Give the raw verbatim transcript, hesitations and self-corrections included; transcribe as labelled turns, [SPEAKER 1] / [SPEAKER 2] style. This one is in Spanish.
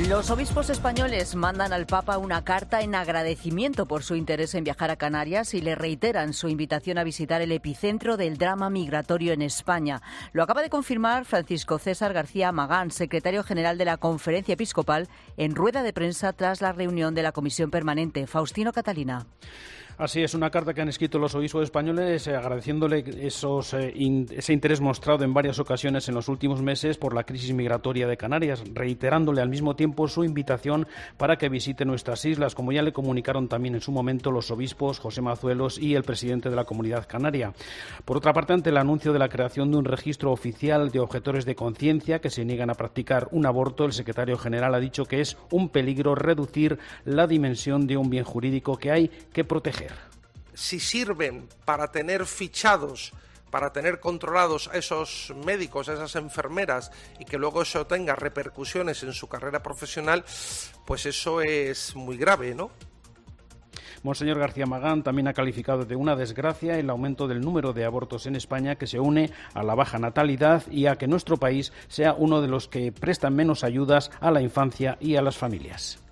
[SPEAKER 1] Los obispos españoles mandan al Papa una carta en agradecimiento por su interés en viajar a Canarias y le reiteran su invitación a visitar el epicentro del drama migratorio en España. Lo acaba de confirmar Francisco César García Magán, secretario general de la Conferencia Episcopal, en rueda de prensa tras la reunión de la Comisión Permanente. Faustino Catalina.
[SPEAKER 2] Así es, una carta que han escrito los obispos españoles eh, agradeciéndole esos, eh, in, ese interés mostrado en varias ocasiones en los últimos meses por la crisis migratoria de Canarias, reiterándole al mismo tiempo su invitación para que visite nuestras islas, como ya le comunicaron también en su momento los obispos José Mazuelos y el presidente de la Comunidad Canaria. Por otra parte, ante el anuncio de la creación de un registro oficial de objetores de conciencia que se niegan a practicar un aborto, el secretario general ha dicho que es un peligro reducir la dimensión de un bien jurídico que hay que proteger.
[SPEAKER 3] Si sirven para tener fichados, para tener controlados a esos médicos, a esas enfermeras, y que luego eso tenga repercusiones en su carrera profesional, pues eso es muy grave, ¿no?
[SPEAKER 2] Monseñor García Magán también ha calificado de una desgracia el aumento del número de abortos en España, que se une a la baja natalidad y a que nuestro país sea uno de los que prestan menos ayudas a la infancia y a las familias.